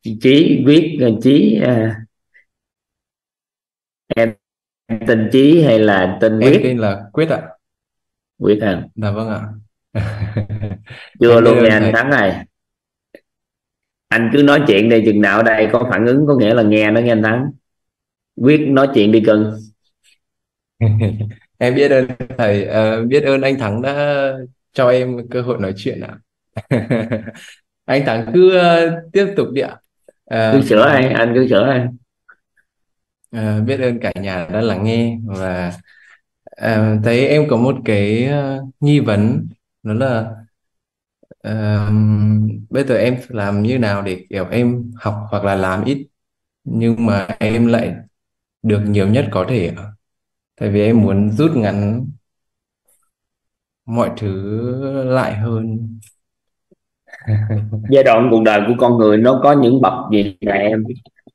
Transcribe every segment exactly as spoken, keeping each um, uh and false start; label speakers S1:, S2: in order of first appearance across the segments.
S1: Chí viết Chí à, em tên Chí hay là tên
S2: Em
S1: Quyết?
S2: tên là Quyết ạ.
S1: Quyết à?
S2: Dạ vâng ạ.
S1: Chưa
S2: Em biết
S1: luôn nha
S2: ơn
S1: anh
S2: thầy.
S1: Thắng này. Anh cứ nói chuyện đây, chừng nào ở đây có phản ứng có nghĩa là nghe đó nghe anh Thắng. Quyết nói chuyện đi cưng.
S2: Em biết ơn thầy, ờ, biết ơn anh Thắng đã cho em cơ hội nói chuyện ạ. Anh Thắng cứ ờ, tiếp tục đi ạ.
S1: Cứ
S2: Ờ,
S1: sửa anh anh cứ sửa anh.
S2: ờ, biết ơn cả nhà đã lắng nghe, và ờ, thấy em có một cái ờ, nghi vấn, đó là ờ, bây giờ em làm như nào để kiểu em học hoặc là làm ít nhưng mà em lại được nhiều nhất có thể ạ? Tại vì em muốn rút ngắn mọi thứ lại hơn.
S1: Giai đoạn cuộc đời của con người nó có những bậc gì mà em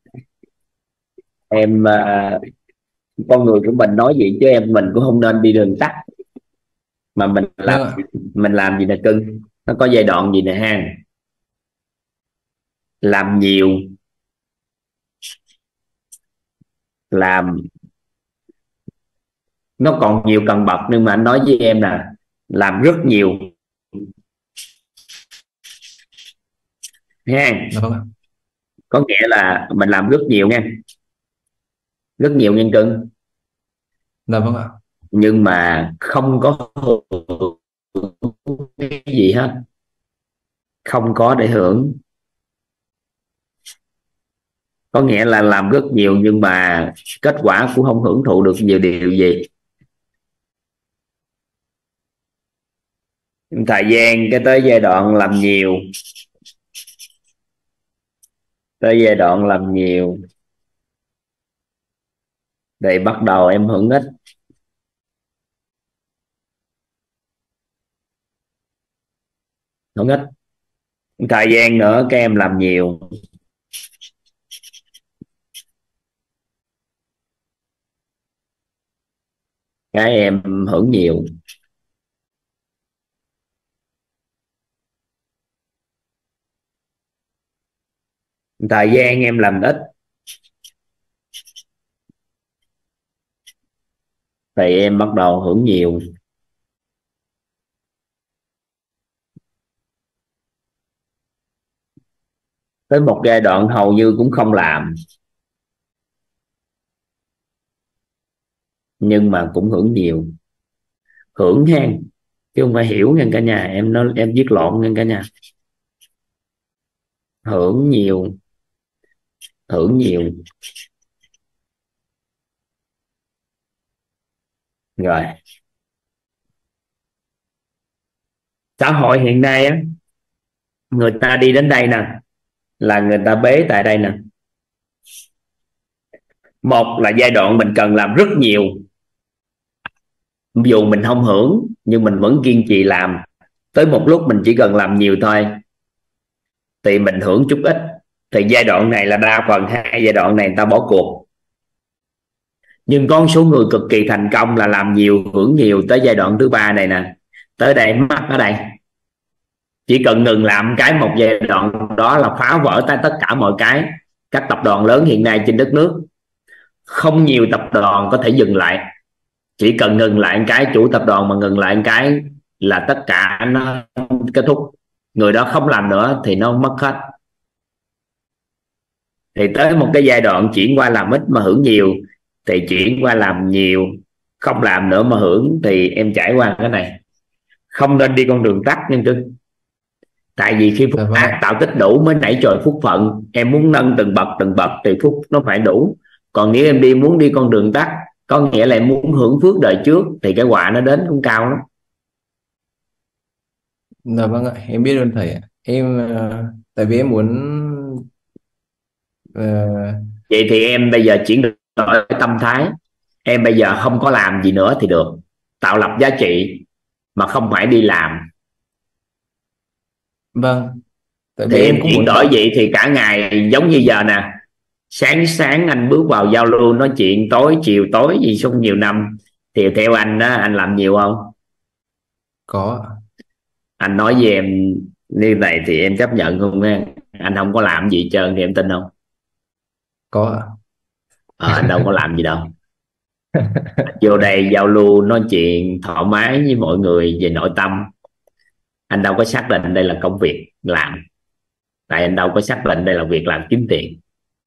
S1: em à, con người của mình nói gì chứ em mình cũng không nên đi đường tắt mà mình làm.
S2: Vâng ạ.
S1: Mình làm gì nè cưng, nó có giai đoạn gì nè ha. Làm nhiều, làm nó còn nhiều cần bậc, nhưng mà anh nói với em là làm rất nhiều ha.
S2: Dạ vâng ạ.
S1: Có nghĩa là mình làm rất nhiều nha, rất nhiều nhân cưng,
S2: Dạ vâng ạ.
S1: nhưng mà không có hưởng cái gì hết, không có để hưởng. Có nghĩa là làm rất nhiều nhưng mà kết quả cũng không hưởng thụ được nhiều điều gì. Thời gian cái tới giai đoạn làm nhiều, tới giai đoạn làm nhiều thì bắt đầu em hưởng ít. Hưởng ít thời gian nữa các em làm nhiều, cái em hưởng nhiều. Thời gian em làm ít thì em bắt đầu hưởng nhiều. Tới một giai đoạn hầu như cũng không làm, nhưng mà cũng hưởng nhiều. Hưởng ha, chứ không phải hiểu nha cả nhà, em nói em viết lộn nha cả nhà. Hưởng nhiều, hưởng nhiều. Rồi, xã hội hiện nay á, người ta đi đến đây nè là người ta bế tại đây nè. Một là giai đoạn mình cần làm rất nhiều, dù mình không hưởng nhưng mình vẫn kiên trì làm. Tới một lúc mình chỉ cần làm nhiều thôi thì mình hưởng chút ít. Thì giai đoạn này là đa phần, hai giai đoạn này người ta bỏ cuộc. Nhưng có một số người cực kỳ thành công là làm nhiều hưởng nhiều tới giai đoạn thứ ba này nè. Tới đây mắc ở đây, chỉ cần ngừng làm cái một giai đoạn đó là phá vỡ tới tất cả mọi cái. Các tập đoàn lớn hiện nay trên đất nước, không nhiều tập đoàn có thể dừng lại. Chỉ cần ngừng lại cái, chủ tập đoàn mà ngừng lại cái là tất cả nó kết thúc. Người đó không làm nữa thì nó mất hết. Thì tới một cái giai đoạn chuyển qua làm ít mà hưởng nhiều, thì chuyển qua làm nhiều không làm nữa mà hưởng, thì em trải qua cái này. Không nên đi con đường tắt nhân cưng. Tại vì khi phúc
S2: Dạ vâng
S1: ác
S2: ạ.
S1: tạo tích đủ mới nảy trồi phúc phận. Em muốn nâng từng bậc từng bậc thì phúc nó phải đủ. Còn nếu em đi muốn đi con đường tắt, có nghĩa là em muốn hưởng phước đời trước, thì cái quả nó đến cũng cao lắm.
S2: Dạ vâng ạ, em biết ơn thầy ạ. Em ờ, tại vì em muốn ờ,
S1: Vậy thì em bây giờ chuyển đổi tâm thái. Em bây giờ không có làm gì nữa thì được, tạo lập giá trị mà không phải đi làm.
S2: vâng, tại
S1: Thì
S2: vì
S1: em
S2: em cũng
S1: chuyển
S2: muốn
S1: đổi
S2: đọc.
S1: vậy thì cả ngày giống như giờ nè. Sáng sáng anh bước vào giao lưu nói chuyện, tối chiều tối gì xong nhiều năm. Thì theo anh á, anh làm nhiều không?
S2: Có ạ.
S1: Anh nói với em như vậy thì em chấp nhận không nghe? anh không có làm gì hết trơn thì em tin không?
S2: Có ạ.
S1: Ờ, anh đâu có làm gì đâu. Vô đây giao lưu nói chuyện thoải mái với mọi người về nội tâm. Anh đâu có xác định đây là công việc làm, tại anh đâu có xác định đây là việc làm kiếm tiền.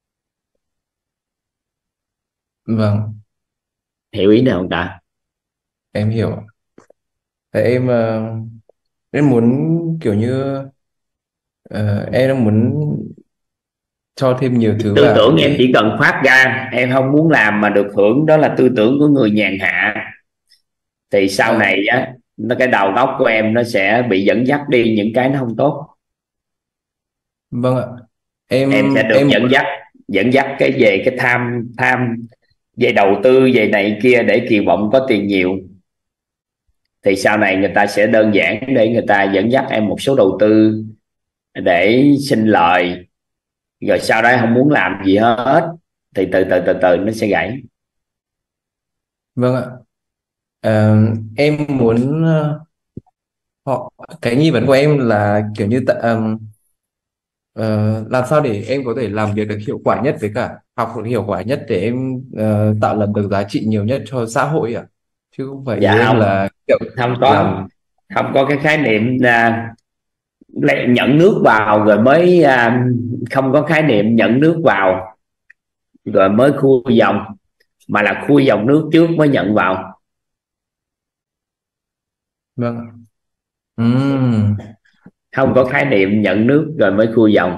S2: Vâng,
S1: Hiểu ý này không ta?
S2: em hiểu. Tại em ờ, em muốn kiểu như ờ, em đang muốn cho thêm nhiều thứ
S1: Tư
S2: vào
S1: tưởng em
S2: để
S1: chỉ cần phát ra, em không muốn làm mà được hưởng, đó là tư tưởng của người nhàn hạ. Thì sau
S2: ờ,
S1: này á, nó cái đầu óc của em nó sẽ bị dẫn dắt đi những cái nó không tốt.
S2: vâng ạ. em
S1: Em sẽ được
S2: em
S1: dẫn
S2: muốn
S1: dắt, dẫn dắt cái về cái tham tham về đầu tư về này kia để kỳ vọng có tiền nhiều. Thì sau này người ta sẽ đơn giản để người ta dẫn dắt em một số đầu tư để sinh lời, rồi sau đó không muốn làm gì hết thì từ từ từ từ nó sẽ gãy.
S2: vâng ạ. Ờ, em muốn ờ, họ cái nghi vấn của em là kiểu như tạ- ờm, ờ, làm sao để em có thể làm việc được hiệu quả nhất, với cả học được hiệu quả nhất để em ờ, tạo lập được giá trị nhiều nhất cho xã hội ạ, chứ không phải ý
S1: Dạ
S2: em
S1: không,
S2: là kiểu
S1: không có,
S2: làm.
S1: không có cái khái niệm à, nhận nước vào rồi mới à, không có khái niệm nhận nước vào rồi mới khui dòng, mà là khui dòng nước trước mới nhận vào.
S2: Vâng ạ. Ừm,
S1: Không có khái niệm nhận nước rồi mới khui dòng.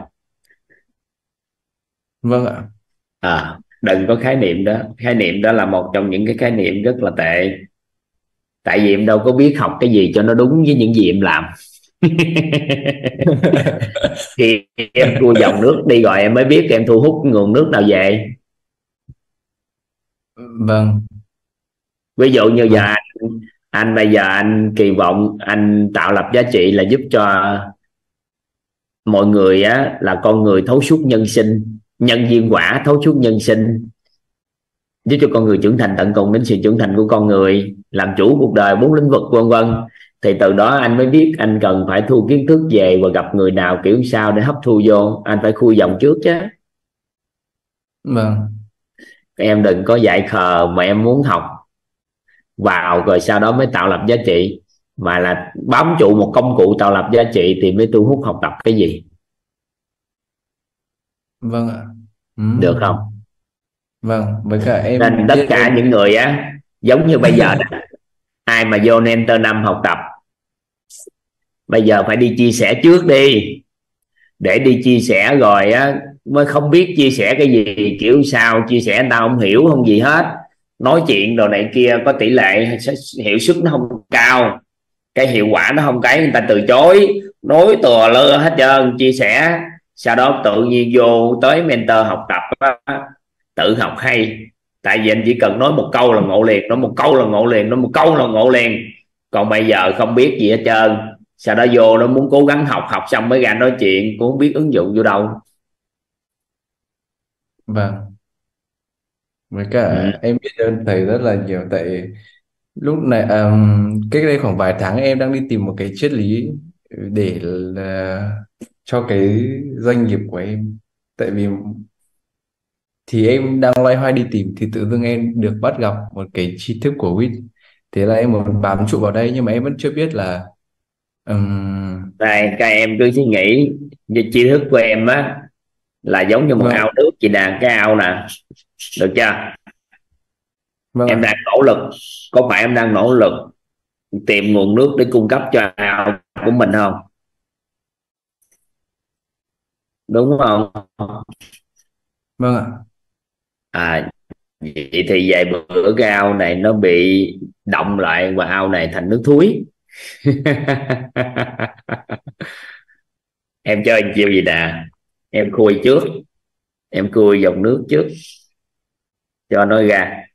S2: vâng ạ.
S1: À, đừng có khái niệm đó, khái niệm đó là một trong những cái khái niệm rất là tệ. Tại vì em đâu có biết học cái gì cho nó đúng với những gì em làm. Khi em cua dòng nước đi rồi em mới biết em thu hút nguồn nước nào về.
S2: Vâng,
S1: Ví dụ như giờ
S2: vâng,
S1: anh, anh bây giờ anh kỳ vọng anh tạo lập giá trị là giúp cho mọi người á, là con người thấu suốt nhân sinh, nhân duyên quả thấu suốt nhân sinh, giúp cho con người trưởng thành tận cùng đến sự trưởng thành của con người, làm chủ cuộc đời bốn lĩnh vực vân vân. Thì từ đó anh mới biết anh cần phải thu kiến thức về và gặp người nào kiểu sao để hấp thu vô, anh phải khui dòng trước chứ.
S2: vâng,
S1: Em đừng có dại khờ mà em muốn học vào rồi sau đó mới tạo lập giá trị, mà là bám trụ một công cụ tạo lập giá trị thì mới thu hút học tập cái gì.
S2: vâng ạ.
S1: Được không?
S2: Ừm, vâng, với cả
S1: Nên
S2: em
S1: tất
S2: biết ơn.
S1: cả những người á, giống như bây giờ đó, ai mà vô Mentor năm học tập bây giờ phải đi chia sẻ trước đi, để đi chia sẻ rồi á mới không biết chia sẻ cái gì kiểu sao, chia sẻ người ta không hiểu không gì hết, nói chuyện đồ này kia có tỷ lệ hiệu suất nó không cao, cái hiệu quả nó không, cái người ta từ chối, nói tùa lơ hết trơn, chia sẻ sau đó tự nhiên vô tới mentor học tập á, tự học hay. Tại vì anh chỉ cần nói một câu là ngộ liền, nói một câu là ngộ liền, nói một câu là ngộ liền. Còn bây giờ không biết gì hết trơn, sau đó vô nó muốn cố gắng học, học xong mới ra nói chuyện, cũng không biết ứng dụng vô đâu.
S2: Vâng, với cả
S1: Ừ.
S2: em biết ơn thầy rất là nhiều. Tại lúc này um, cách đây khoảng vài tháng em đang đi tìm một cái triết lý để là cho cái doanh nghiệp của em. Tại vì thì em đang loay hoay đi tìm thì tự dưng em được bắt gặp một cái tri thức của vê i tê. Thế là em muốn bám trụ vào đây, nhưng mà em vẫn chưa biết là ừm,
S1: Đây các em cứ suy nghĩ như tri thức của em á là giống như một
S2: vâng,
S1: ao nước chị nè, cái ao nè, được chưa?
S2: vâng
S1: Em
S2: ạ.
S1: đang nỗ lực, có phải em đang nỗ lực tìm nguồn nước để cung cấp cho ao của mình không? Đúng không?
S2: Vâng ạ.
S1: À, vậy thì vài bữa cái ao này nó bị động lại và ao này thành nước thúi. Em cho anh chiêu gì nè, em khui trước, em khui dòng nước trước cho nó ra,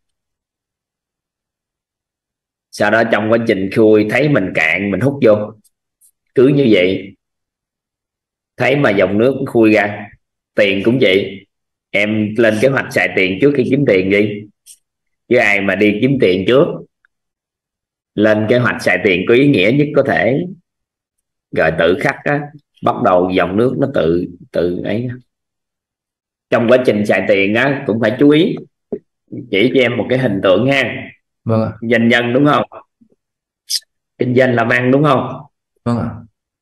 S1: sau đó trong quá trình khui thấy mình cạn mình hút vô, cứ như vậy. Thấy mà dòng nước khui ra. Tiền cũng vậy, em lên kế hoạch xài tiền trước khi kiếm tiền đi, chứ ai mà đi kiếm tiền trước. Lên kế hoạch xài tiền có ý nghĩa nhất có thể, rồi tự khắc á, bắt đầu dòng nước nó tự tự ấy. Trong quá trình xài tiền á cũng phải chú ý. Chỉ cho em một cái hình tượng ha.
S2: Vâng ạ.
S1: Doanh nhân đúng không, kinh doanh làm ăn đúng không?
S2: Vâng ạ.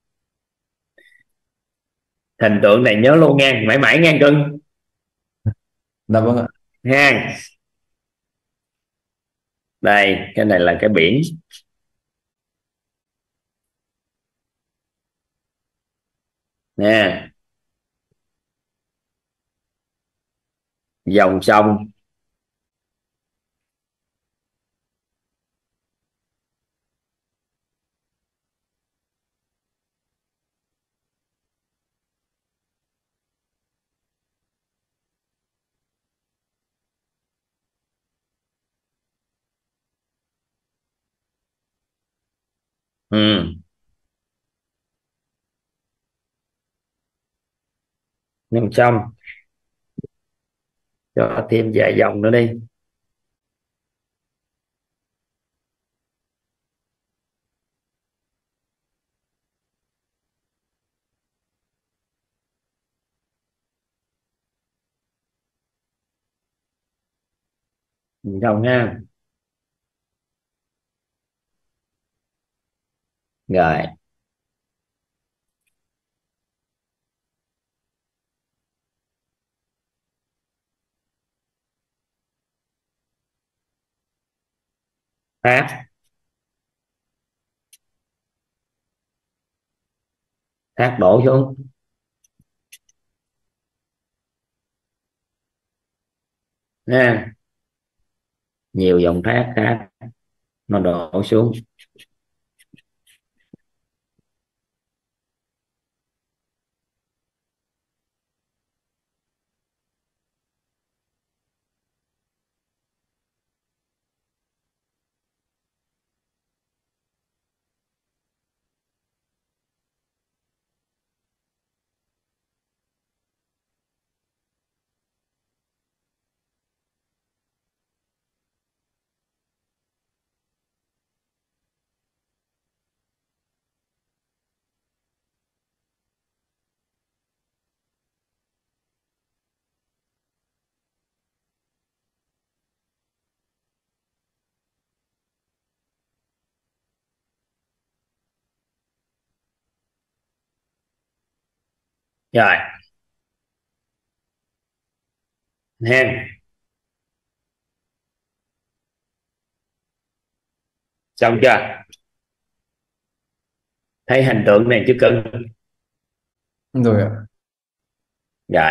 S1: Hình tượng này nhớ luôn nha, mãi mãi nha cưng.
S2: Dạ vâng ạ.
S1: Ha, đây cái này là cái biển nè, dòng sông, ừ. dòng sông, cho thêm vài dòng nữa đi. Dòng sông ha. Rồi thác, thác đổ xuống ha, nhiều dòng thác khác nó đổ xuống. Rồi ha, xong chưa, thấy hình tượng này chứ cưng?
S2: Rồi ạ.
S1: Rồi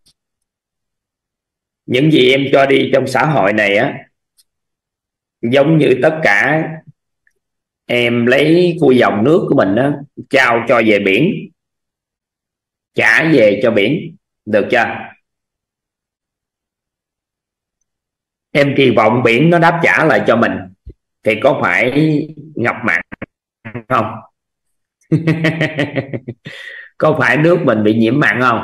S1: những gì em cho đi trong xã hội này á, giống như tất cả em lấy của dòng nước của mình á, trao cho về biển, trả về cho biển, được chưa? Em kỳ vọng biển nó đáp trả lại cho mình thì có phải ngập mặn không? Có phải nước mình bị nhiễm mặn không?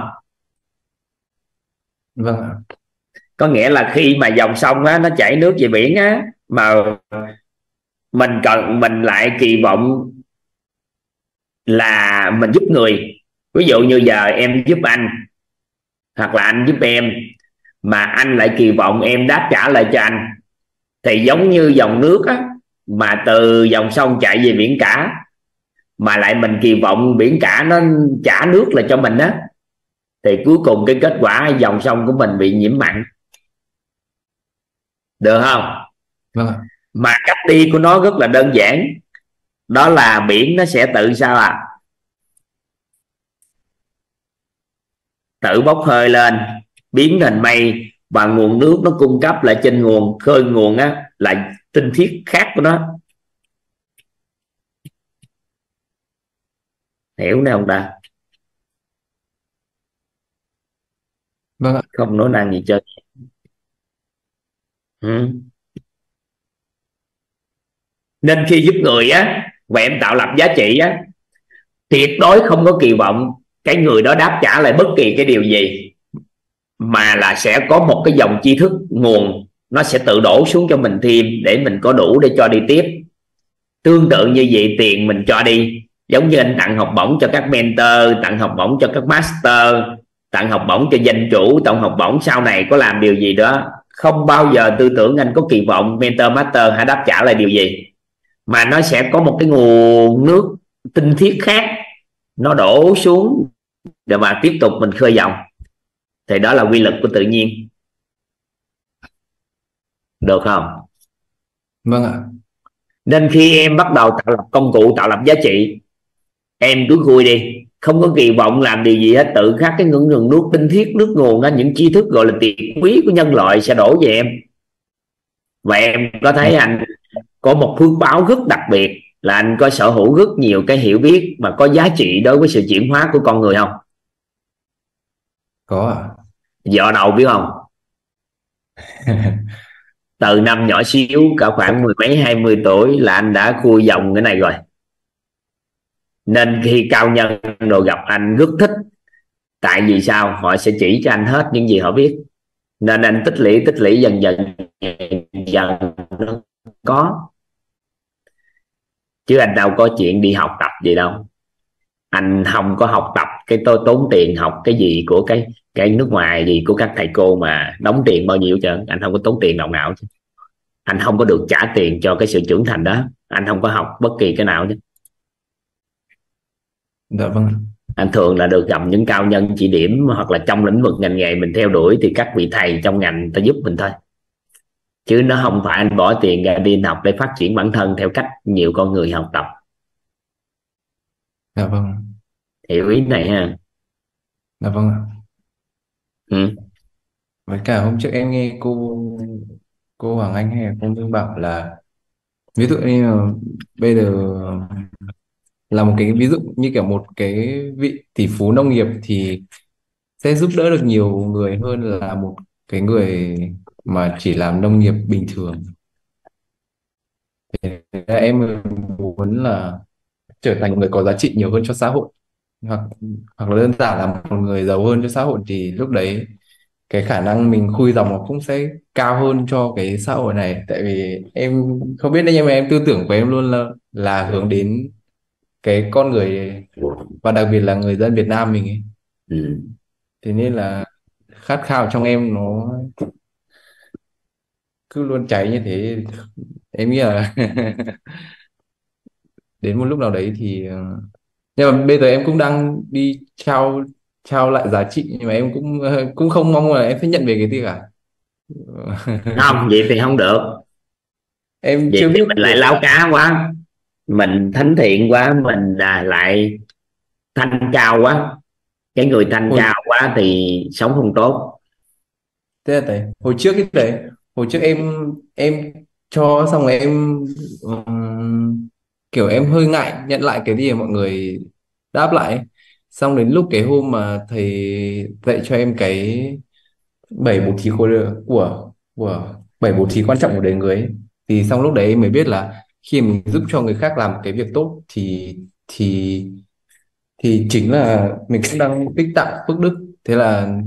S2: Vâng ạ.
S1: Có nghĩa là khi mà dòng sông á, nó chảy nước về biển á, mà mình cần mình lại kỳ vọng là mình giúp người, ví dụ như giờ em giúp anh hoặc là anh giúp em, mà anh lại kỳ vọng em đáp trả lại cho anh, thì giống như dòng nước á, mà từ dòng sông chạy về biển cả, mà lại mình kỳ vọng biển cả nó trả nước lại cho mình á, thì cuối cùng cái kết quả dòng sông của mình bị nhiễm mặn, được không?
S2: Vâng ạ.
S1: Mà cách đi của nó rất là đơn giản, đó là biển nó sẽ tự sao à, tự bốc hơi lên, biến thành mây, và nguồn nước nó cung cấp lại trên nguồn khơi nguồn á là tinh khiết khác của nó. Hiểu nè không ta?
S2: Vâng ạ.
S1: Không nói năng gì chơi. Ừ. Nên khi giúp người á và em tạo lập giá trị á, tuyệt đối không có kỳ vọng cái người đó đáp trả lại bất kỳ cái điều gì, mà là sẽ có một cái dòng tri thức nguồn nó sẽ tự đổ xuống cho mình thêm để mình có đủ để cho đi tiếp. Tương tự như vậy, tiền mình cho đi Giống như anh tặng học bổng cho các mentor, tặng học bổng cho các master, tặng học bổng cho danh chủ, tặng học bổng sau này có làm điều gì đó, không bao giờ tư tưởng anh có kỳ vọng mentor master hãy đáp trả lại điều gì, mà nó sẽ có một cái nguồn nước tinh khiết khác nó đổ xuống để mà tiếp tục mình khơi dòng. Thì đó là quy luật của tự nhiên, được không?
S2: Vâng ạ.
S1: Nên khi em bắt đầu tạo lập công cụ, tạo lập giá trị, em cứ khui đi, không có kỳ vọng làm điều gì hết, tự khắc cái ngưỡng nguồn nước tinh khiết, nước nguồn đó, những tri thức gọi là tiền quý của nhân loại sẽ đổ về em. Và em có thấy anh có một phước báo rất đặc biệt là anh có sở hữu rất nhiều cái hiểu biết mà có giá trị đối với sự chuyển hóa của con người không?
S2: Có ạ.
S1: Dạo đầu biết không? Từ năm nhỏ xíu, cả khoảng mười mấy hai mươi tuổi là anh đã khui dòng cái này rồi. Nên khi cao nhân đồ gặp anh rất thích. Tại vì sao? Họ sẽ chỉ cho anh hết những gì họ biết. Nên anh tích lũy tích lũy dần dần dần nó có. Chứ anh đâu có chuyện đi học tập gì đâu. Anh không có học tập cái tôi tốn tiền học cái gì của cái cái nước ngoài gì của các thầy cô mà đóng tiền bao nhiêu chứ. Anh không có tốn tiền đồng nào chứ. Anh không có được trả tiền cho cái sự trưởng thành đó. Anh không có học bất kỳ cái nào chứ.
S2: Dạ vâng.
S1: Anh thường là được gặp những cao nhân chỉ điểm, hoặc là trong lĩnh vực ngành nghề mình theo đuổi thì các vị thầy trong ngành ta giúp mình thôi. Chứ nó không phải anh bỏ tiền ra đi học để phát triển bản thân theo cách nhiều con người học tập.
S2: Dạ vâng.
S1: Hiểu ý này ha?
S2: Dạ vâng ạ.
S1: Ừ.
S2: Với cả hôm trước em nghe cô cô Hoàng Anh hay là cô Minh bảo là ví dụ như là bây giờ là một cái ví dụ như kiểu một cái vị tỷ phú nông nghiệp thì sẽ giúp đỡ được nhiều người hơn là một cái người mà chỉ làm nông nghiệp bình thường. Thế là em muốn là trở thành một người có giá trị nhiều hơn cho xã hội, hoặc hoặc là đơn giản là một người giàu hơn cho xã hội, thì lúc đấy cái khả năng mình khui dòng nó cũng sẽ cao hơn cho cái xã hội này. Tại vì em không biết đấy, nhưng mà em tư tưởng của em luôn là là hướng đến cái con người, và đặc biệt là người dân Việt Nam mình ấy.
S1: Ừ.
S2: Thế nên là khát khao trong em nó cứ luôn cháy như thế. Em nghĩ là đến một lúc nào đấy thì ờ, nhưng mà bây giờ em cũng đang đi trao trao lại giá trị, nhưng mà em cũng ờ, cũng không mong là em phải nhận về cái gì cả.
S1: Không, vậy thì không được.
S2: Em
S1: Vậy
S2: chưa
S1: thì
S2: biết
S1: mình lại
S2: được.
S1: láo cá quá, mình thánh thiện quá, mình à, lại thanh cao quá. Cái người thanh
S2: hồi
S1: cao quá thì sống không tốt.
S2: Thế là đấy, hồi trước cái đấy, hồi trước em em cho xong rồi em ừm, kiểu em hơi ngại nhận lại cái gì mà mọi người đáp lại ấy. Xong đến lúc cái hôm mà thầy dạy cho em cái bảy bố thí của của của bảy bố thí quan trọng của đời người ấy, thì xong lúc đấy em mới biết là khi mình giúp cho người khác làm cái việc tốt thì thì thì chính là mình cũng đang tích tạo phước đức. Thế là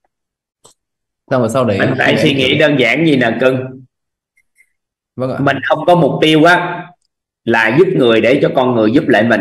S2: xong rồi sau
S1: Mình
S2: đấy khi
S1: phải
S2: mà
S1: suy
S2: em
S1: nghĩ
S2: hiểu.
S1: đơn giản gì nè cưng.
S2: Vâng ạ.
S1: Mình không có mục tiêu á là giúp người để cho con người giúp lại mình,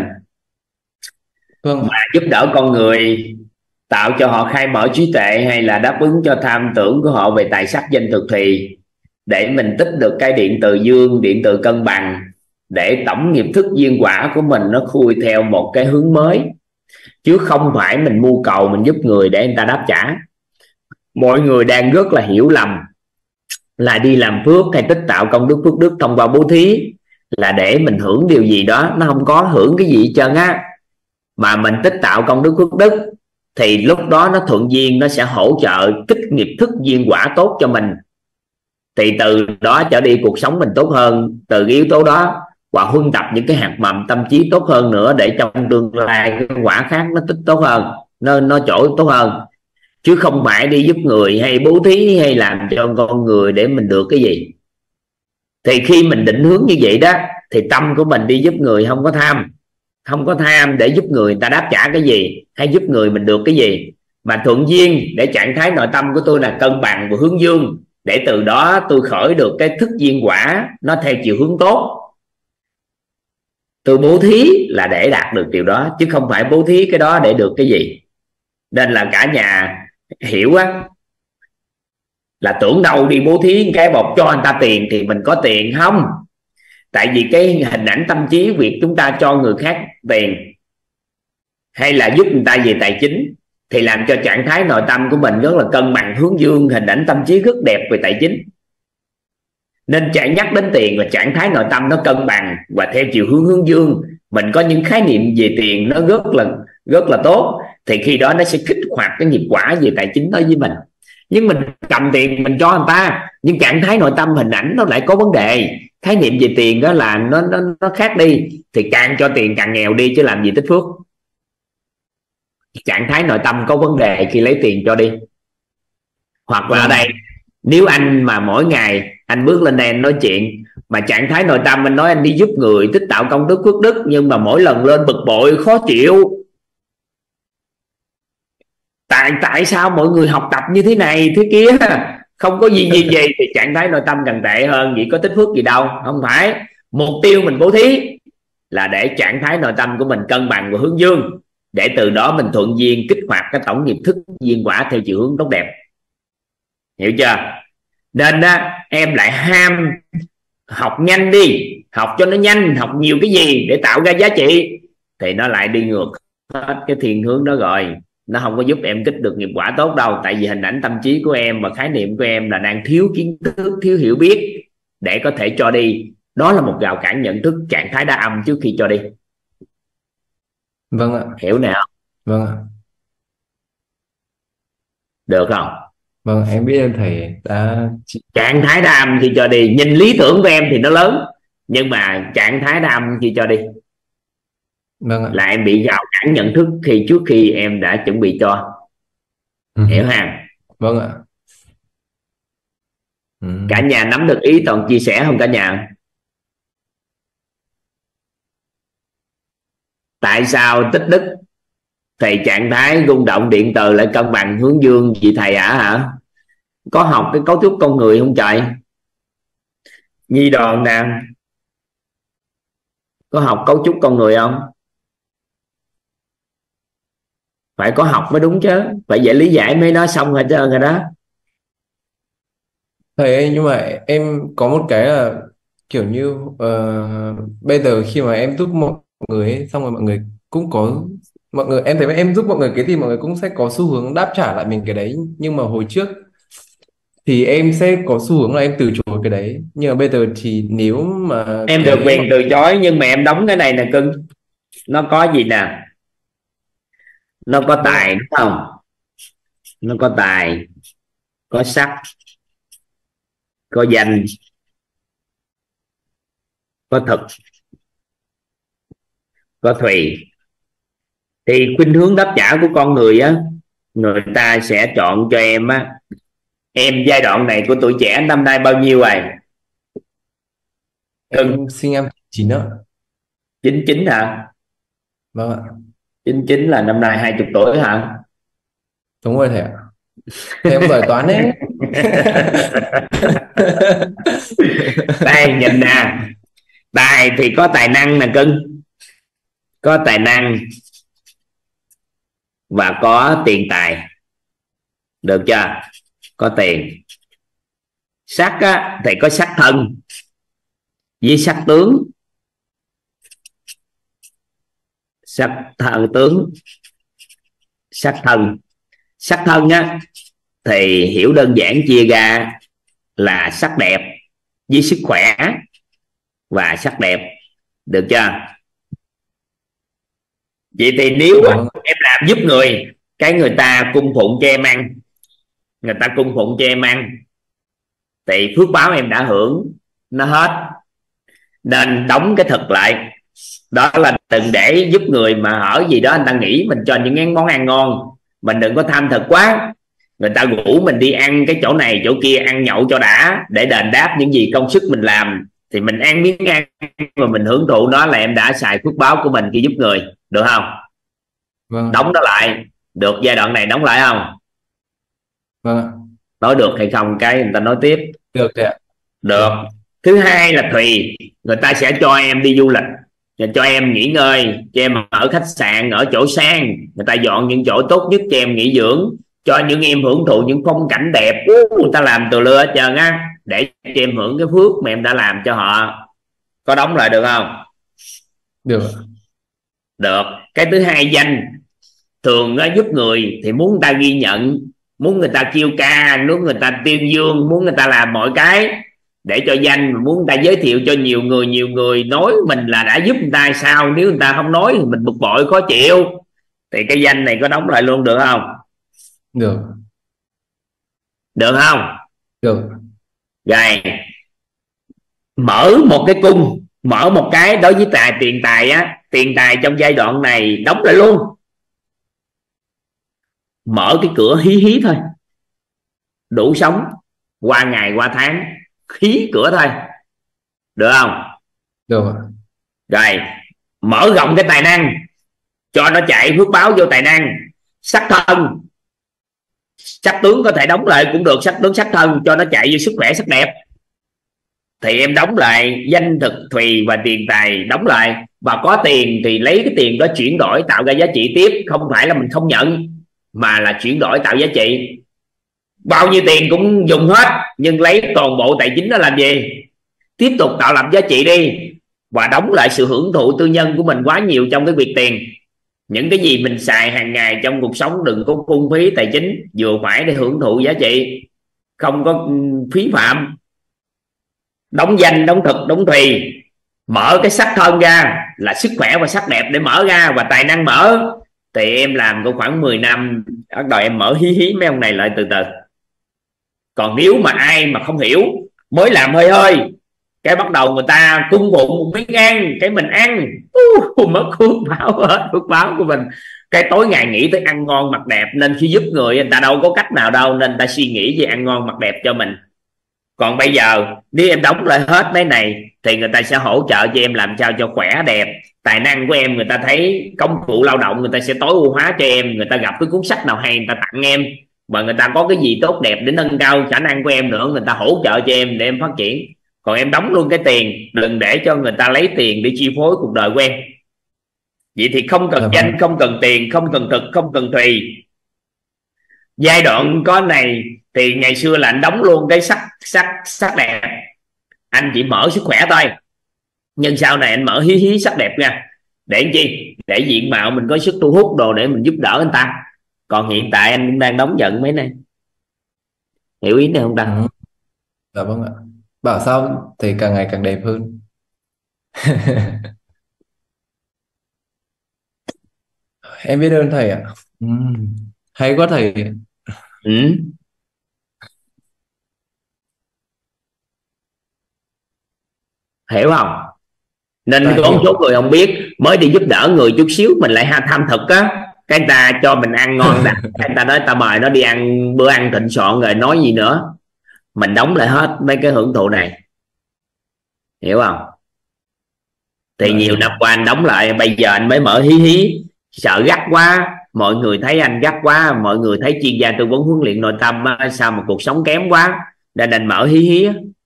S2: Vâng
S1: mà
S2: ạ.
S1: giúp đỡ con người, tạo cho họ khai mở trí tuệ, hay là đáp ứng cho tham tưởng của họ về tài sắc danh thực thì để mình tích được cái điện từ dương, điện từ cân bằng, để tổng nghiệp thức duyên quả của mình nó khui theo một cái hướng mới, chứ không phải mình mưu cầu mình giúp người để người ta đáp trả. Mọi người đang rất là hiểu lầm là đi làm phước hay tích tạo công đức phước đức thông qua bố thí là để mình hưởng điều gì đó. Nó không có hưởng cái gì hết trơn á. Mà mình tích tạo công đức phước đức thì lúc đó nó thuận duyên, nó sẽ hỗ trợ kích nghiệp thức duyên quả tốt cho mình, thì từ đó trở đi cuộc sống mình tốt hơn từ cái yếu tố đó, và huân tập những cái hạt mầm tâm trí tốt hơn nữa, để trong tương lai cái quả khác nó tích tốt hơn, nó nó trổ tốt hơn. Chứ không phải đi giúp người hay bố thí hay làm cho con người để mình được cái gì. Thì khi mình định hướng như vậy đó thì tâm của mình đi giúp người không có tham, không có tham để giúp người ta đáp trả cái gì hay giúp người mình được cái gì, mà thuận duyên để trạng thái nội tâm của tôi là cân bằng và hướng dương, để từ đó tôi khởi được cái thức duyên quả nó theo chiều hướng tốt. Tôi bố thí là để đạt được điều đó, chứ không phải bố thí cái đó để được cái gì. Nên là cả nhà hiểu á, là tưởng đâu đi bố thí cái bọc cho anh ta tiền thì mình có tiền. Không, tại vì cái hình ảnh tâm trí việc chúng ta cho người khác tiền hay là giúp người ta về tài chính thì làm cho trạng thái nội tâm của mình rất là cân bằng, hướng dương, hình ảnh tâm trí rất đẹp về tài chính. Nên chạy nhắc đến tiền là trạng thái nội tâm nó cân bằng và theo chiều hướng hướng dương, mình có những khái niệm về tiền nó rất là rất là tốt, thì khi đó nó sẽ kích hoạt cái nghiệp quả về tài chính đối với mình. Nhưng mình cầm tiền mình cho người ta, nhưng trạng thái nội tâm hình ảnh nó lại có vấn đề, khái niệm về tiền đó là nó nó nó khác đi, thì càng cho tiền càng nghèo đi chứ làm gì tích phước. Trạng thái nội tâm có vấn đề khi lấy tiền cho đi. Hoặc là ở đây, nếu anh mà mỗi ngày anh bước lên đây anh nói chuyện mà trạng thái nội tâm anh nói anh đi giúp người, tích tạo công đức phước đức, nhưng mà mỗi lần lên bực bội khó chịu, tại tại sao mọi người học tập như thế này thế kia, không có gì gì gì, thì trạng thái nội tâm càng tệ hơn. Vậy có tích phước gì đâu. Không phải, mục tiêu mình bố thí là để trạng thái nội tâm của mình cân bằng và hướng dương, để từ đó mình thuận duyên kích hoạt cái tổng nghiệp thức duyên quả theo chiều hướng tốt đẹp. Hiểu chưa? Nên á, em lại ham học nhanh đi, học cho nó nhanh, học nhiều cái gì để tạo ra giá trị, thì nó lại đi ngược hết cái thiên hướng đó rồi. Nó không có giúp em kích được nghiệp quả tốt đâu. Tại vì hình ảnh tâm trí của em và khái niệm của em là đang thiếu kiến thức, thiếu hiểu biết để có thể cho đi. Đó là một rào cản nhận thức, trạng thái đa âm trước khi cho đi.
S2: Vâng ạ.
S1: Hiểu nào?
S2: Vâng ạ.
S1: Được không?
S2: Vâng, em biết ơn thầy đã...
S1: Trạng thái đa âm khi cho đi, nhìn lý tưởng của em thì nó lớn, nhưng mà trạng thái đa âm khi cho đi
S2: Vâng ạ.
S1: là em bị rào cản nhận thức khi trước khi em đã chuẩn bị cho.
S2: Ừ.
S1: Hiểu ha?
S2: Vâng ạ. Ừ.
S1: Cả nhà nắm được ý Toàn chia sẻ không cả nhà? Tại sao tích đức thì trạng thái rung động điện từ lại cân bằng hướng dương chị thầy ạ? Hả? Có học cái cấu trúc con người không trời? Nhi Đoàn nè, có học cấu trúc con người không? Phải có học mới đúng chứ, phải dễ lý giải mới nói xong hết trơn rồi đó.
S2: Thầy ơi, nhưng mà em có một cái là kiểu như uh, bây giờ khi mà em giúp mọi người ấy, xong rồi mọi người cũng có, mọi người em thấy em giúp mọi người cái thì mọi người cũng sẽ có xu hướng đáp trả lại mình cái đấy, nhưng mà hồi trước thì em sẽ có xu hướng là em từ chối cái đấy, nhưng mà bây giờ thì nếu mà
S1: Em
S2: cái
S1: được quyền từ chối, nhưng mà em đóng cái này nè cưng, nó có gì nè, nó có tài đúng không? Nó có tài, có sắc, có danh, có thực, có thùy. Thì khuynh hướng đáp trả của con người á, người ta sẽ chọn cho em á. Em giai đoạn này của tuổi trẻ năm nay bao nhiêu rồi?
S2: em sinh em chín ạ.
S1: chín chín hả?
S2: Vâng ạ.
S1: chín chín là năm nay hai mươi tuổi hả?
S2: Đúng rồi thầy ạ. Thầy em giỏi toán đấy.
S1: Đây nhìn nè, tài thì có tài năng nè cưng, có tài năng và có tiền tài, được chưa? Có tiền. Sắc á, thì có sắc thân với sắc tướng. Sắc thân tướng, sắc thân. Sắc thân á thì hiểu đơn giản chia ra là sắc đẹp với sức khỏe và sắc đẹp, được chưa? Vậy thì nếu
S2: Vâng.
S1: em làm giúp người, cái người ta cung phụng cho em ăn, người ta cung phụng cho em ăn, thì phước báo em đã hưởng nó hết. Nên đóng cái thực lại, đó là đừng để giúp người mà ở gì đó anh ta nghĩ mình cho những món ăn ngon, mình đừng có tham thực quá. Người ta rủ mình đi ăn cái chỗ này chỗ kia, ăn nhậu cho đã, để đền đáp những gì công sức mình làm, thì mình ăn miếng ăn mà mình hưởng thụ nó là em đã xài phước báo của mình khi giúp người, được không?
S2: Vâng.
S1: Đóng nó lại, được giai đoạn này đóng lại không?
S2: Vâng.
S1: Nói được hay không cái người ta nói tiếp.
S2: Được thầy ạ.
S1: Được. Thứ hai là tùy, người ta sẽ cho em đi du lịch, và cho em nghỉ ngơi, cho em ở khách sạn, ở chỗ sang, người ta dọn những chỗ tốt nhất cho em nghỉ dưỡng, cho những em hưởng thụ những phong cảnh đẹp. Người ta làm từ lưa hết trơn á, để cho em hưởng cái phước mà em đã làm cho họ. Có đóng lại được không?
S2: Được.
S1: Được. Cái thứ hai, danh. Thường nó giúp người thì muốn người ta ghi nhận, muốn người ta kêu ca, muốn người ta tuyên dương, muốn người ta làm mọi cái để cho danh, muốn người ta giới thiệu cho nhiều người, nhiều người nói mình là đã giúp người ta. Sao nếu người ta không nói thì mình bực bội khó chịu. Thì cái danh này có đóng lại luôn được không?
S2: Được.
S1: Được không?
S2: Được.
S1: Rồi, mở một cái cung, mở một cái đối với tài tiền tài á, tiền tài trong giai đoạn này đóng lại luôn. Mở cái cửa hí hí thôi, đủ sống qua ngày qua tháng, hí cửa thôi, được không?
S2: Được.
S1: Rồi, mở rộng cái tài năng, cho nó chạy phước báo vô tài năng. Sắc thân, sắc tướng có thể đóng lại cũng được, sắc tướng sắc thân cho nó chạy vô sức khỏe sắc đẹp. Thì em đóng lại danh thực thùy và tiền tài, đóng lại. Và có tiền thì lấy cái tiền đó chuyển đổi tạo ra giá trị tiếp, không phải là mình không nhận mà là chuyển đổi tạo giá trị. Bao nhiêu tiền cũng dùng hết, nhưng lấy toàn bộ tài chính đó làm gì? Tiếp tục tạo lập giá trị đi, và đóng lại sự hưởng thụ tư nhân của mình quá nhiều trong cái việc tiền. Những cái gì mình xài hàng ngày trong cuộc sống đừng có phung phí tài chính, vừa phải để hưởng thụ giá trị, không có phí phạm. Đóng danh, đóng thực, đóng thùy. Mở cái sắc thân ra là sức khỏe và sắc đẹp để mở ra, và tài năng mở. Thì em làm có khoảng mười năm, bắt đầu em mở hí hí mấy ông này lại từ từ. Còn nếu mà ai mà không hiểu, mới làm hơi hơi, cái bắt đầu người ta cung bụng một miếng ăn, cái mình ăn uh, mất phước báo hết, phước báo của mình. Cái tối ngày nghĩ tới ăn ngon mặc đẹp, nên khi giúp người người ta đâu có cách nào đâu, nên ta suy nghĩ về ăn ngon mặc đẹp cho mình. Còn bây giờ nếu em đóng lại hết mấy này thì người ta sẽ hỗ trợ cho em làm sao cho khỏe đẹp. Tài năng của em người ta thấy công cụ lao động, người ta sẽ tối ưu hóa cho em. Người ta gặp cái cuốn sách nào hay người ta tặng em, và người ta có cái gì tốt đẹp để nâng cao khả năng của em nữa, người ta hỗ trợ cho em để em phát triển. Còn em đóng luôn cái tiền, đừng để cho người ta lấy tiền để chi phối cuộc đời của em. Vậy thì không cần danh, không cần tiền, không cần thực, không cần thùy. Giai đoạn có này thì ngày xưa là anh đóng luôn cái sắc sắc sắc đẹp, anh chỉ mở sức khỏe thôi. Nhưng sau này anh mở hí hí sắc đẹp nha. Để chi? Để diện mạo mình có sức thu hút đồ để mình giúp đỡ người ta. Còn hiện tại anh cũng đang đóng giận mấy này. Hiểu ý này không ta?
S2: Ừ. Dạ vâng ạ. Bảo sao thì càng ngày càng đẹp hơn. Em biết ơn thầy ạ. Ừ. Hay quá thầy.
S1: Ừ. Hiểu không? Nên
S2: Dạ
S1: có một
S2: hiểu.
S1: số người không biết, mới đi giúp đỡ người chút xíu mình lại tham thực á, cái người ta cho mình ăn ngon đã, cái người ta nói ta mời nó đi ăn bữa ăn thịnh soạn rồi nói gì nữa. Mình đóng lại hết mấy cái hưởng thụ này, hiểu không? Thì
S2: Dạ
S1: nhiều
S2: hiểu.
S1: năm qua anh đóng lại, bây giờ anh mới mở hí hí. Sợ gắt quá, mọi người thấy anh gắt quá, mọi người thấy chuyên gia tư vấn huấn luyện nội tâm á, sao mà cuộc sống kém quá, nên anh mở hí hí.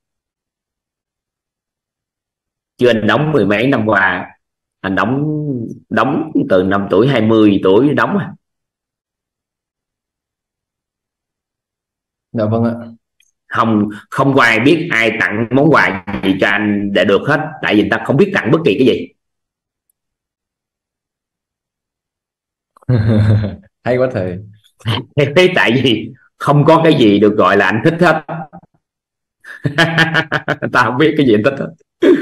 S1: Chứ anh đóng mười mấy năm qua, anh đóng đóng từ năm tuổi, hai mươi tuổi đóng.
S2: Dạ vâng ạ.
S1: Không không có ai biết ai tặng món quà gì cho anh để được hết, tại vì người ta không biết tặng bất kỳ cái gì.
S2: Hay quá thầy.
S1: Tại vì không có cái gì được gọi là anh thích hết. Ta không biết cái gì anh thích hết.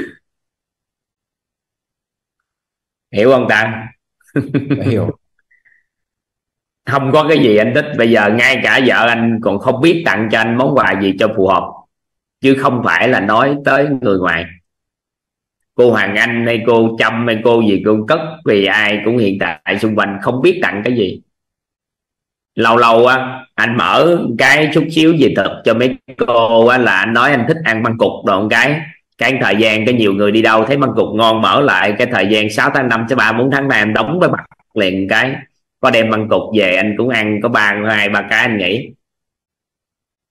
S1: Hiểu không ta?
S2: Dạ hiểu.
S1: Không có cái gì anh thích. Bây giờ ngay cả vợ anh còn không biết tặng cho anh món quà gì cho phù hợp, chứ không phải là nói tới người ngoài. Cô Hoàng Anh hay cô Trâm hay cô gì cô cất, vì ai cũng hiện tại xung quanh không biết tặng cái gì. Lâu lâu á anh mở cái chút xíu gì thực cho mấy cô á, là anh nói anh thích ăn măng cục đồ, cái cái thời gian cái nhiều người đi đâu thấy măng cục ngon mở lại, cái thời gian sáu tháng năm tới ba bốn tháng này em đóng với mặt liền, cái có đem măng cục về anh cũng ăn có ba hai ba cái anh nghĩ.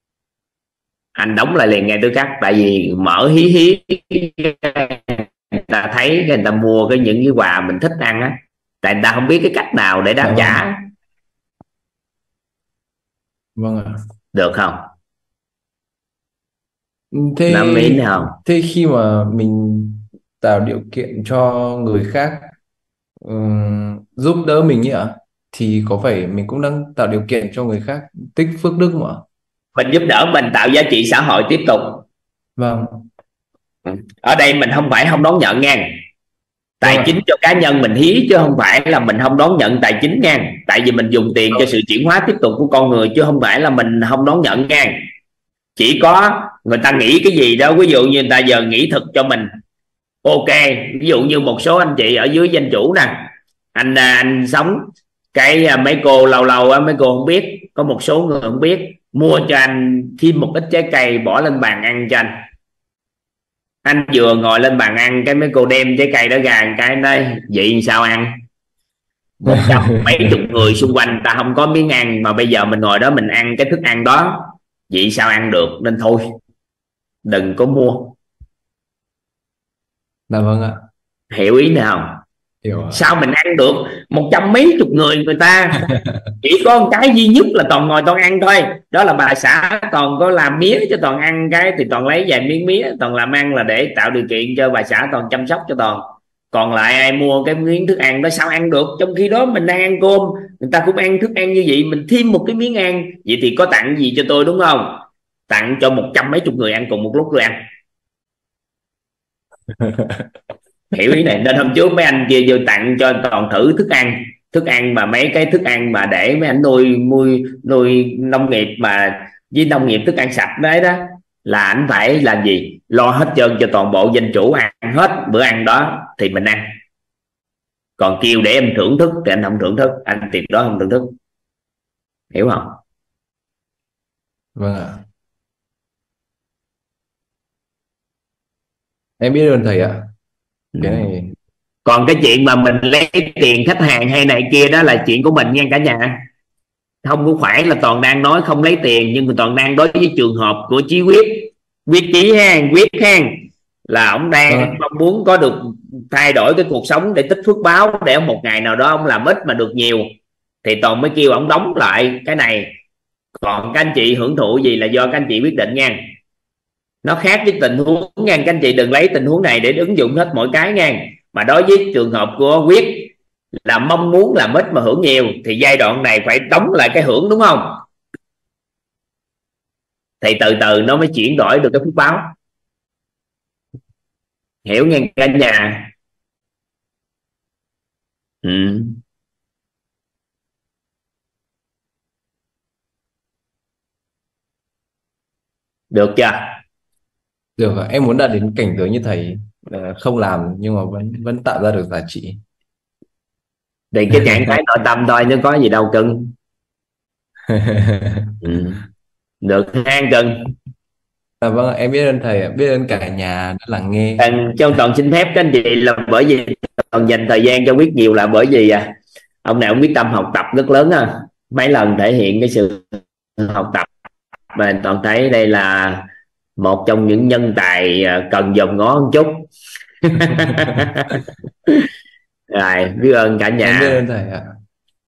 S1: Anh đóng lại liền ngay tức khắc, tại vì mở hí hí ta thấy cái người ta mua cái những cái quà mình thích ăn á, tại người ta không biết cái cách nào để đáp
S2: Dạ vâng,
S1: trả.
S2: vâng ạ.
S1: Được không? Nắm ý
S2: Thế
S1: nào không?
S2: thế khi mà mình tạo điều kiện cho người khác ừm, giúp đỡ mình ấy ạ, thì có phải mình cũng đang tạo điều kiện cho người khác tích phước đức không ạ?
S1: Mình giúp đỡ mình tạo giá trị xã hội tiếp tục.
S2: Vâng,
S1: Ở đây mình không phải không đón nhận nha,
S2: vâng
S1: tài
S2: ạ.
S1: chính cho cá nhân mình hiến chứ không phải là mình không đón nhận tài chính nha. Tại vì mình dùng tiền cho
S2: Vâng.
S1: sự chuyển hóa tiếp tục của con người, chứ không phải là mình không đón nhận nha. Chỉ có người ta nghĩ cái gì đó, ví dụ như người ta giờ nghĩ thực cho mình, ok. Ví dụ như một số anh chị ở dưới danh chủ nè, anh anh sống cái à, mấy cô lâu lâu á, mấy cô không biết, có một số người không biết, mua cho anh thêm một ít trái cây bỏ lên bàn ăn cho anh. Anh vừa ngồi lên bàn ăn, cái mấy cô đem trái cây đó ra, cái nói vậy sao ăn? Một trăm mấy chục người xung quanh ta không có miếng ăn, mà bây giờ mình ngồi đó mình ăn cái thức ăn đó, vậy sao ăn được? Nên thôi, đừng có mua.
S2: Dạ vâng ạ.
S1: Hiểu ý nào không?
S2: Hiểu ạ.
S1: Sao mình ăn được một trăm mấy chục người người ta? Chỉ có một cái duy nhất là toàn ngồi toàn ăn thôi, đó là bà xã toàn có làm mía cho toàn ăn, cái thì toàn lấy vài miếng mía toàn làm ăn là để tạo điều kiện cho bà xã toàn chăm sóc cho toàn. Còn lại ai mua cái miếng thức ăn đó sao ăn được? Trong khi đó mình đang ăn cơm, người ta cũng ăn thức ăn như vậy, mình thêm một cái miếng ăn, vậy thì có tặng gì cho tôi, đúng không? Tặng cho một trăm mấy chục người ăn cùng một lúc rồi ăn. Hiểu ý này. Nên hôm trước mấy anh kia vô tặng cho toàn thử thức ăn, thức ăn mà mấy cái thức ăn mà để mấy anh nuôi nuôi nuôi nông nghiệp mà với nông nghiệp thức ăn sạch đấy đó, là anh phải làm gì, lo hết trơn cho toàn bộ danh chủ ăn hết bữa ăn đó thì mình ăn. Còn kêu để em thưởng thức thì anh không thưởng thức, anh tuyệt đối không thưởng thức. Hiểu không?
S2: Vâng ạ. Em biết ơn thầy ạ.
S1: Ừ.
S2: Cái này
S1: Còn cái chuyện mà mình lấy tiền khách hàng hay này kia đó là chuyện của mình nha cả nhà. Không có phải là toàn đang nói không lấy tiền, nhưng mà toàn đang đối với trường hợp của Chí Quyết. Quyết Chí ha, Quyết ha, là ông
S2: vâng
S1: đang
S2: ạ.
S1: mong muốn có được thay đổi cái cuộc sống để tích phước báo, để một ngày nào đó ông làm ít mà được nhiều, thì toàn mới kêu ông đóng lại cái này. Còn các anh chị hưởng thụ gì là do các anh chị quyết định nha. Nó khác với tình huống nha, các anh chị đừng lấy tình huống này để ứng dụng hết mọi cái nha. Mà đối với trường hợp của Quyết là mong muốn làm ít mà hưởng nhiều, thì giai đoạn này phải đóng lại cái hưởng, đúng không? Thì từ từ nó mới chuyển đổi được cái phước báo. Hiểu nghe cả nhà? Ừ. Được chưa?
S2: Được ạ. Em muốn đạt đến cảnh giới như thầy, ờ, không làm nhưng mà vẫn vẫn tạo ra được giá trị.
S1: Thì cái trạng thái nội tâm thôi, chứ có gì đâu cưng. Ừ. Được than cưng.
S2: À, vâng ạ, em biết ơn thầy ạ, biết ơn cả nhà đã lắng nghe.
S1: Toàn, trong toàn xin phép các anh chị là bởi vì toàn dành thời gian cho Quyết nhiều, là bởi vì à, ông này ông quyết tâm học tập rất lớn à. Mấy lần thể hiện cái sự học tập, mà toàn thấy đây là một trong những nhân tài à, cần dòm ngó một chút. Rồi, biết ơn cả
S2: Em biết
S1: nhà.
S2: ơn thầy ạ.